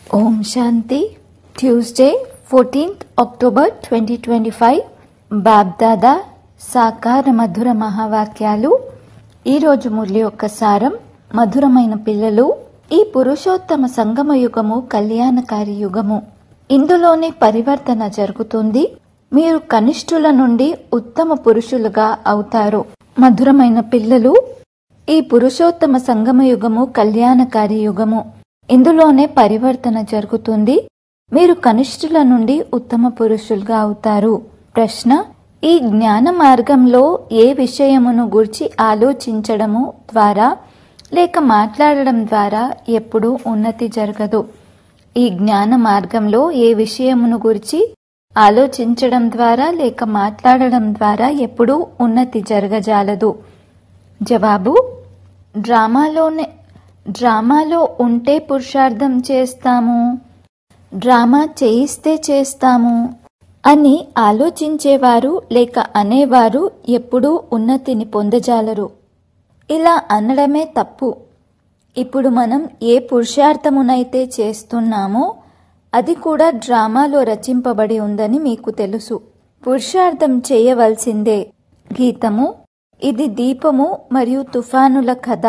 ఓం శాంతి. Tuesday 14th October 2025. BapDada సాకార మధుర మహావాక్యాలు. ఈరోజు మురళి యొక్క సారం. మధురమైన పిల్లలు, ఈ పురుషోత్తమ సంగమ యుగము కళ్యాణకారి యుగము. ఇందులోనే పరివర్తన జరుగుతుంది. మీరు కనిష్ఠుల నుండి ఉత్తమ పురుషులుగా అవుతారు. మధురమైన పిల్లలు, ఈ పురుషోత్తమ సంగమ యుగము కళ్యాణకారి యుగము. ఇందులోనే పరివర్తన జరుగుతుంది. మీరు కనిష్ఠుల నుండి ఉత్తమ పురుషులుగా అవుతారు. ప్రశ్న: ఈ జ్ఞాన మార్గంలో ఏ విషయమును గురించి ఆలోచించడము ద్వారా లేక మాట్లాడడం ద్వారా ఎప్పుడూ ఉన్నతి జరగదు. ఈ జ్ఞాన మార్గంలో ఏ విషయమును గురించి ఆలోచించడం ద్వారా లేక మాట్లాడడం ద్వారా ఎప్పుడూ ఉన్నతి జరగజాలదు. జవాబు: డ్రామాలో ఉంటే పురుషార్థం చేస్తాము, డ్రామా చేయిస్తే చేస్తాము అని ఆలోచించేవారు లేక అనేవారు ఎప్పుడూ ఉన్నతిని పొందజాలరు. ఇలా అనడమే తప్పు. ఇప్పుడు మనం ఏ పురుషార్థమునైతే చేస్తున్నామో అది కూడా డ్రామాలో రచింపబడి ఉందని మీకు తెలుసు. పురుషార్థం చేయవలసిందే. గీతము: ఇది దీపము మరియు తుఫానుల కథ.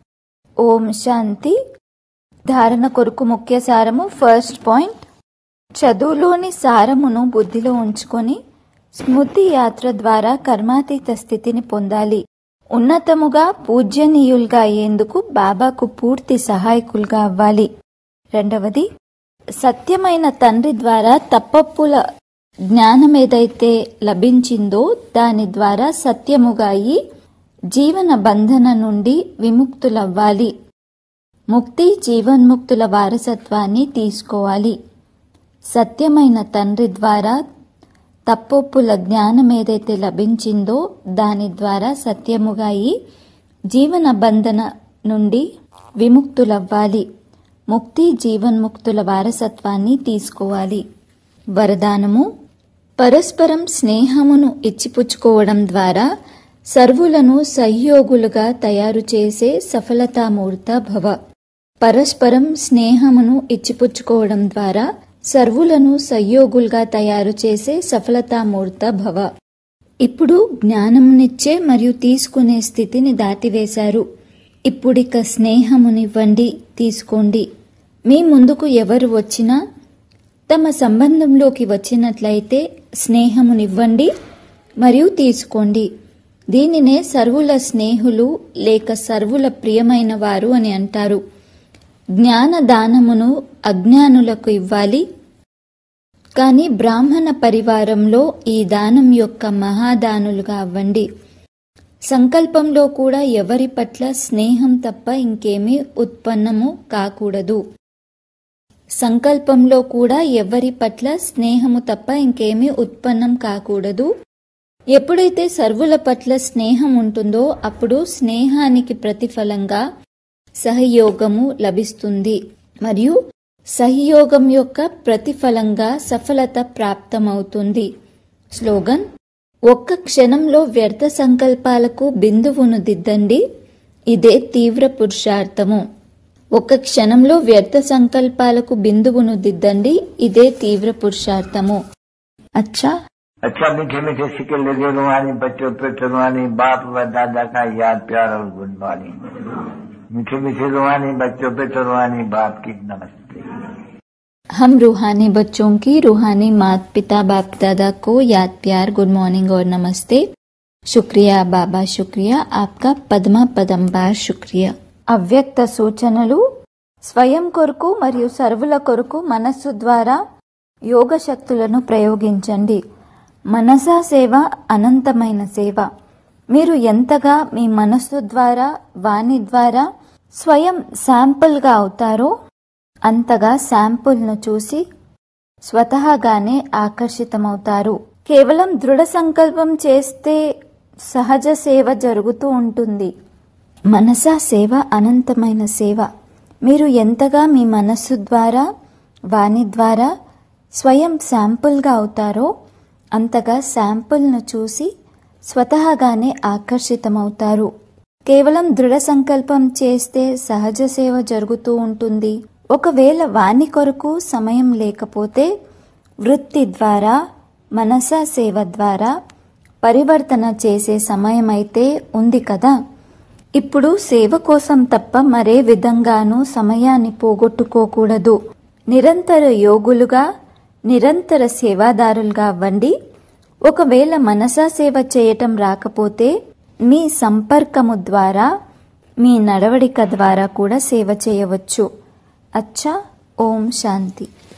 ఓం శాంతి. ధారణ కొరకు ముఖ్య సారము. ఫస్ట్ పాయింట్: చదువులోని సారమును బుద్ధిలో ఉంచుకొని స్మృతి యాత్ర ద్వారా కర్మాతీత స్థితిని పొందాలి. ఉన్నతముగా పూజ్యనీయులుగా అయ్యేందుకు బాబాకు పూర్తి సహాయకులుగా అవ్వాలి. రెండవది, సత్యమైన తండ్రి ద్వారా తప్పప్పుల జ్ఞానం ఏదైతే లభించిందో దాని ద్వారా సత్యముగా అయి జీవన బంధన నుండి విముక్తులవ్వాలి. ముక్తి జీవన్ముక్తుల వారసత్వాన్ని తీసుకోవాలి. సత్యమైన తండ్రి ద్వారా తప్పొప్పుల జ్ఞానం ఏదైతే లభించిందో దాని ద్వారా సత్యముగా అయి జీవన బంధన నుండి విముక్తులవ్వాలి. ముక్తి జీవన్ముక్తుల వారసత్వాన్ని తీసుకోవాలి. వరదానము: పరస్పరం స్నేహమును ఇచ్చిపుచ్చుకోవడం ద్వారా సర్వులను సహయోగులుగా తయారు చేసే సఫలతామూర్త భవ. పరస్పరం స్నేహమును ఇచ్చిపుచ్చుకోవడం ద్వారా సర్వులను సహయోగులుగా తయారు చేసే సఫలతామూర్త భవ. ఇప్పుడు జ్ఞానమునిచ్చే మరియు తీసుకునే స్థితిని దాటివేశారు. ఇప్పుడిక స్నేహమునివ్వండి, తీసుకోండి. మీ ముందుకు ఎవరు వచ్చినా తమ సంబంధంలోకి వచ్చినట్లయితే స్నేహమునివ్వండి మరియు తీసుకోండి. దీనినే సర్వుల స్నేహులు లేక సర్వుల ప్రియమైన వారు అని అంటారు. జ్ఞాన దానమును అజ్ఞానులకు ఇవ్వాలి. కానీ బ్రాహ్మణ పరివారంలో ఈ దానం యొక్క మహాదానులుగా అవ్వండి. సంకల్పంలో కూడా ఎవరి పట్ల స్నేహం తప్ప ఇంకేమీ ఉత్పన్నము కాకూడదు. సంకల్పంలో కూడా ఎవరి పట్ల స్నేహము తప్ప ఇంకేమీ ఉత్పన్నం కాకూడదు. ఎప్పుడైతే సర్వుల పట్ల స్నేహం ఉంటుందో అప్పుడు స్నేహానికి ప్రతిఫలంగా సహయోగము లభిస్తుంది మరియు సహయోగం యొక్క ప్రతిఫలంగా సఫలత ప్రాప్తమవుతుంది. స్లోగన్: ఒక్క క్షణంలో వ్యర్థ సంకల్పాలకు బిందువును దిద్దండి. ఇదే తీవ్ర పురుషార్థము. ఒక్క క్షణంలో వ్యర్థ సంకల్పాలకు బిందువును దిద్దండి. ఇదే తీవ్ర పురుషార్థము. अच्छा मीठे मीठे सिक्के लगे रुहानी बच्चों पे रुहानी बाप व दादा का याद प्यार और गुड मॉर्निंग. मीठे मीठे रुहानी बच्चों पे रुहानी बाप की नमस्ते. हम रूहानी बच्चों की रूहानी माता पिता बाप दादा को याद प्यार गुड मॉर्निंग और नमस्ते. शुक्रिया बाबा, शुक्रिया. आपका పద్మా పదంబార్ శుక్రియా. అవ్యక్త సూచనలు. స్వయం కొరకు మరియు సర్వుల కొరకు మనస్సు ద్వారా యోగ శక్తులను ప్రయోగించండి. మనసా సేవ అనంతమైన సేవ. మీరు ఎంతగా మీ మనస్సు ద్వారా వాణి ద్వారా స్వయం శాంపుల్గా అవుతారో అంతగా శాంపుల్ను చూసి స్వతహాగానే ఆకర్షితమవుతారు. కేవలం దృఢ సంకల్పం చేస్తే సహజ సేవ జరుగుతూ ఉంటుంది. మనసా సేవ అనంతమైన సేవ. మీరు ఎంతగా మీ మనస్సు ద్వారా వాణి ద్వారా స్వయం శాంపుల్గా అవుతారో అంతగా శాంపుల్ను చూసి స్వతహాగానే ఆకర్షితమవుతారు. కేవలం దృఢ సంకల్పం చేస్తే సహజ సేవ జరుగుతూ ఉంటుంది. ఒకవేళ వాని కొరకు సమయం లేకపోతే వృత్తి ద్వారా, మనసా సేవ ద్వారా పరివర్తన చేసే సమయమైతే ఉంది కదా. ఇప్పుడు సేవ కోసం తప్ప మరే విధంగానూ సమయాన్ని పోగొట్టుకోకూడదు. నిరంతర యోగులుగా, నిరంతర సేవాదారులుగా అవ్వండి. ఒకవేళ మనసా సేవ చేయటం రాకపోతే మీ సంపర్కము ద్వారా, మీ నడవడిక ద్వారా కూడా సేవ చేయవచ్చు. అచ్చా. ఓం శాంతి.